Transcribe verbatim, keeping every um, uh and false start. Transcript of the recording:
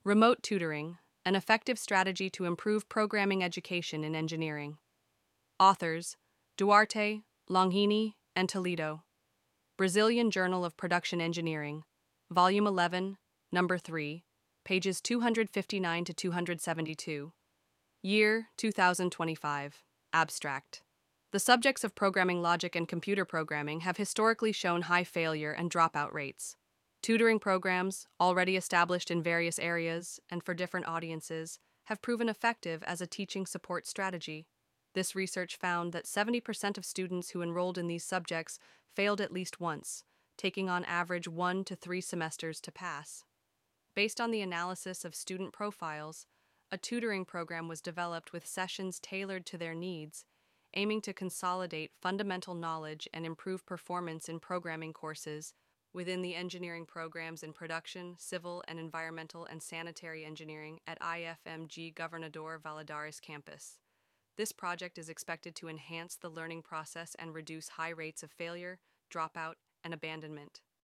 Remote tutoring, an effective strategy to improve programming education in engineering. Authors: Duarte, Longini, and Toledo. Brazilian Journal of Production Engineering, Volume eleven, Number three, pages two hundred fifty-nine to two hundred seventy-two. Year two thousand twenty-five. Abstract. The subjects of programming logic and computer programming have historically shown high failure and dropout rates. Tutoring programs, already established in various areas and for different audiences, have proven effective as a teaching support strategy. This research found that seventy percent of students who enrolled in these subjects failed at least once, taking on average one to three semesters to pass. Based on the analysis of student profiles, a tutoring program was developed with sessions tailored to their needs, aiming to consolidate fundamental knowledge and improve performance in programming courses within the engineering programs in production, civil and environmental and sanitary engineering at I F M G Governador Valadares campus. This project is expected to enhance the learning process and reduce high rates of failure, dropout, and abandonment.